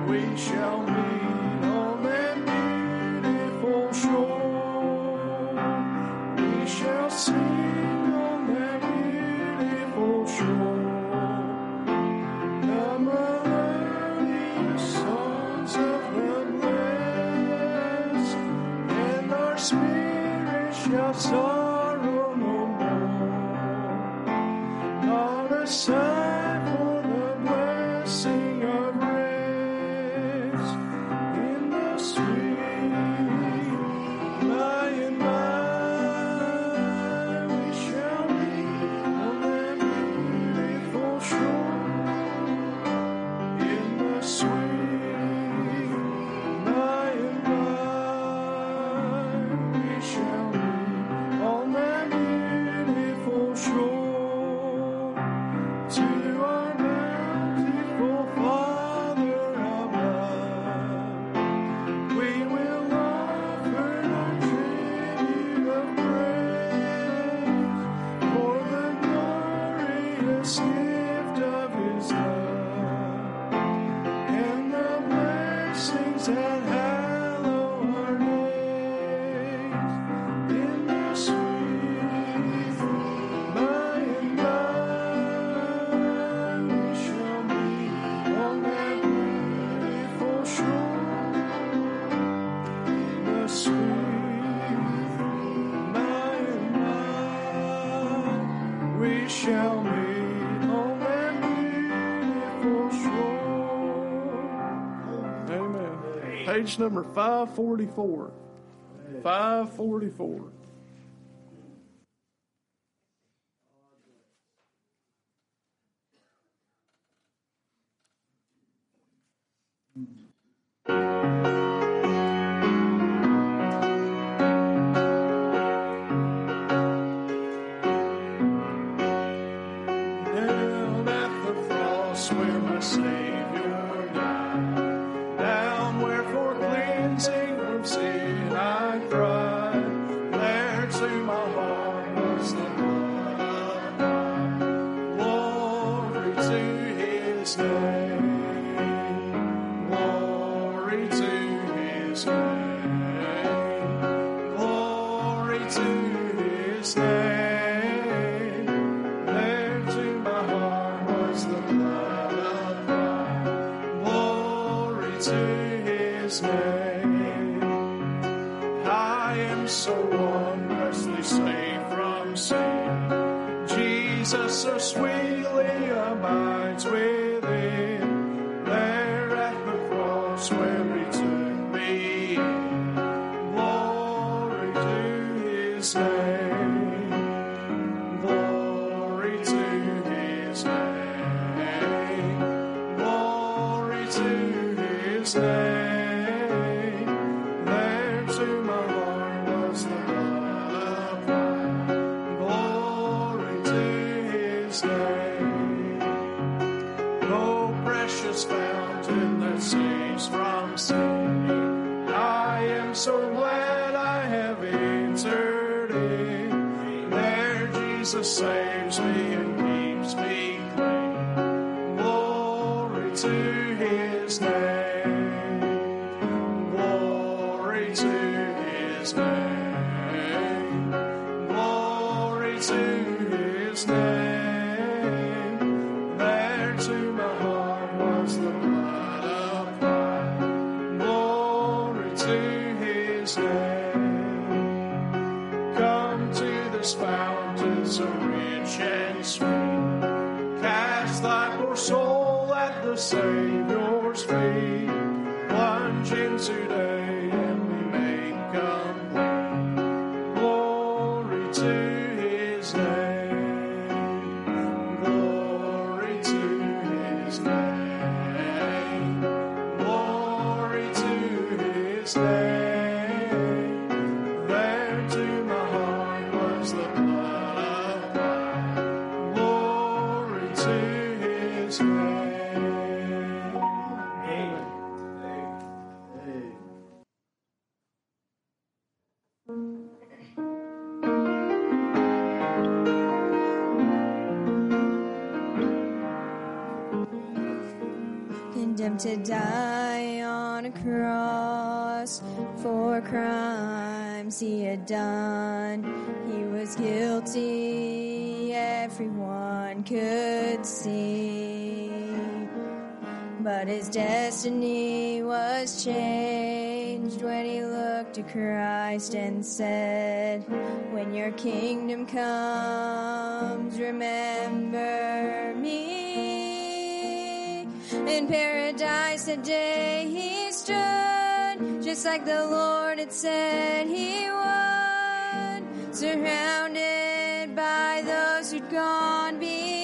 we shall meet on that beautiful shore. We shall sing on that beautiful shore. The melodious songs of the blessed, and our spirit shall sorrow no more. God aside for the blessing of rest in the sweet by and by we shall meet on that beautiful shore. In the sweet by and by we shall meet on that beautiful shore. To our bountiful Father above, we will offer our tribute of praise for the glorious gift of His love and the blessings that hallow our days. In the sweet by and by we shall meet on that beautiful shore. In the sweet by and by we shall meet on that beautiful shore. Amen. Page number 544. 544. Nailed at the cross where my Savior died, down where for cleansing from sin I cried, there to my heart was the blood of God. Glory to His name, glory to His name, glory to His name. There to my heart was the blood of God. Glory to His name. I am so wondrously saved from sin. Jesus so sweetly abides within. There at the cross where He took me in. Glory to His name. Glory to His name. Glory to His name. There to my heart was the blood of God. Glory to His name. Oh, precious fountain that saves from sin, I am so glad I have entered in. There Jesus saves me and keeps me clean. Glory to His name. Glory to His name. Glory to His name. There to my heart was the blood of God. Glory to His name. Come to this fountain so rich and sweet. Cast thy poor soul at the Savior's feet. Plunge in today and be made complete. Glory to His name. Glory to His name. Glory to His name. There to my heart was the blood of God. Glory to His name. Amen. condemned to die on a cross for crimes he had done. He was guilty, everyone could see. But his destiny was changed when he looked to Christ and said, when your kingdom comes, remember me. In paradise that day he stood, just like the Lord had said he would, surrounded by those who'd gone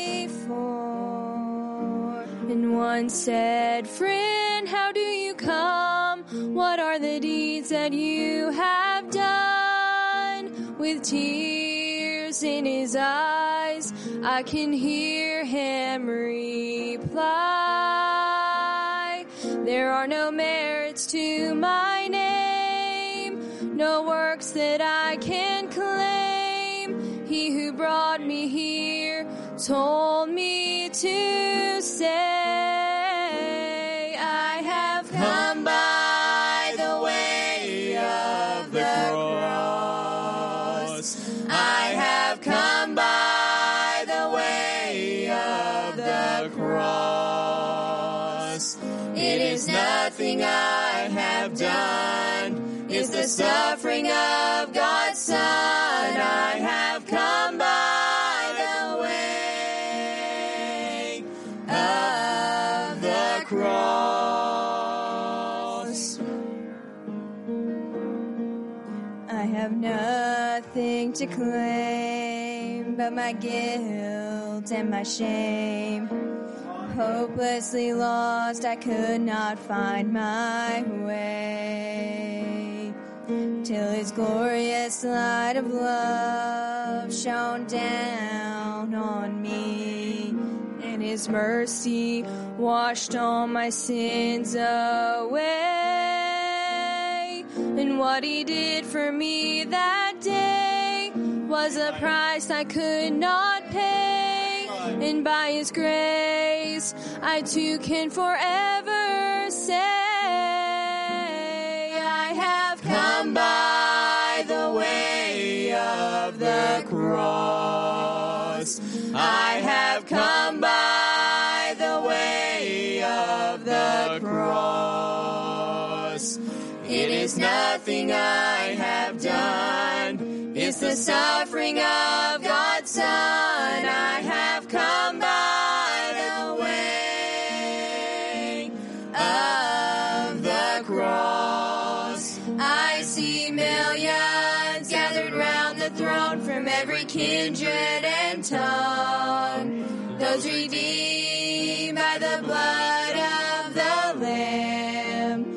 before. And one said, friend, how do you come? What are the deeds that you have done? With tears in his eyes, I can hear him reply, there are no merits to my name, no works that I can claim. He who brought me here told me to say, I have come by the way of the cross. I have come by the way of the cross. It is nothing I have done, it's the suffering of God's Son. I have come by the way of the cross. I have nothing to claim but my guilt and my shame. Hopelessly lost, I could not find my way, till his glorious light of love shone down on me, and his mercy washed all my sins away. And what he did for me that day was a price I could not pay. And by his grace, I too can forever say, I have come by the way of the cross. I have come by the way of the cross. It is nothing I have done, it's the suffering of God's Son. I have come by the way of the cross. I see millions gathered round the throne from every kindred and tongue, those redeemed by the blood of the Lamb.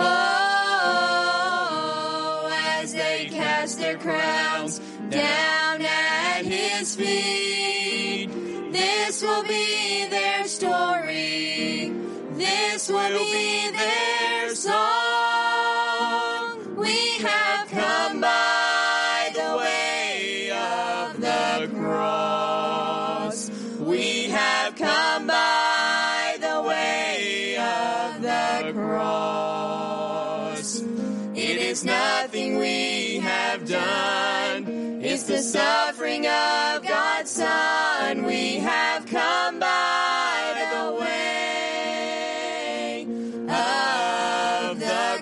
Oh, as they cast their crowns down at his feet, this will be their story, this will be their song. We have come by the way of the cross. We have come by the way of the cross. It is nothing we have done, it's the suffering of God's Son. We have come by the way of the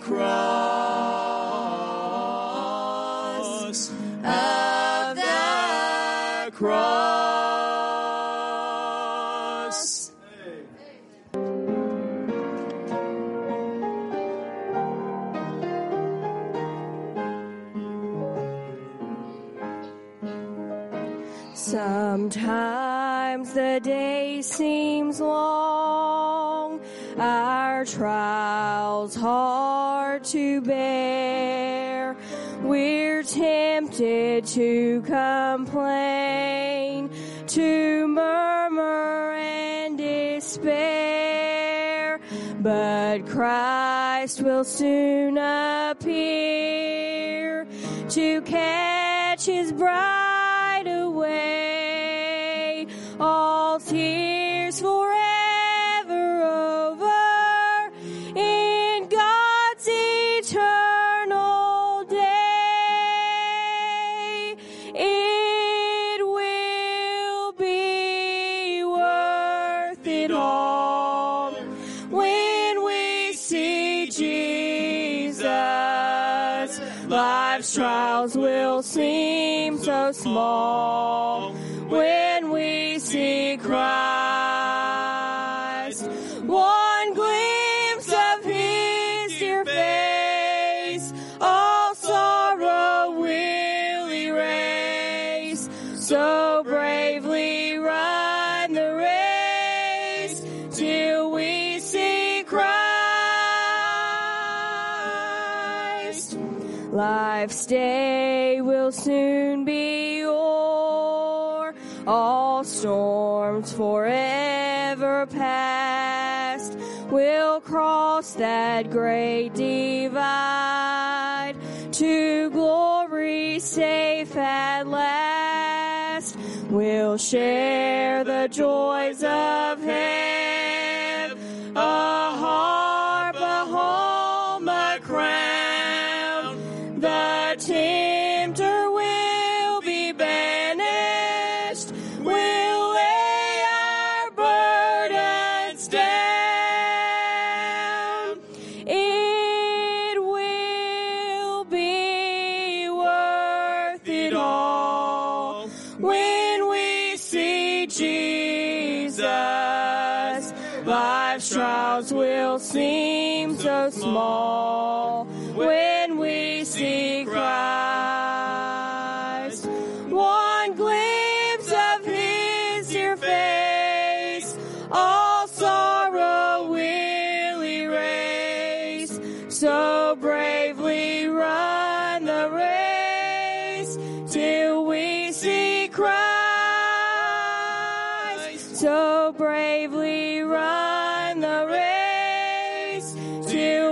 cross, of the cross. Sometimes the day seems long, our trials hard to bear. We're tempted to complain, to murmur and despair. But Christ will soon appear to catch his bride away. All tears forever over, Jesus, life's trials will seem so small when we see Christ. One glimpse of His dear face, all sorrow will erase. So bravely run the race till we see Christ. Life's day will soon be o'er, all storms forever past. We'll cross that great divide to glory safe at last. We'll share the joys of heaven, a harp, a home, a crown. The tempter will be banished. We'll lay our burdens down. It will be worth it all when we see Jesus. Life's trials will seem so small when we see Christ. One glimpse of His dear face, all sorrow will erase. So bravely run the race till we see Christ. So bravely run the race till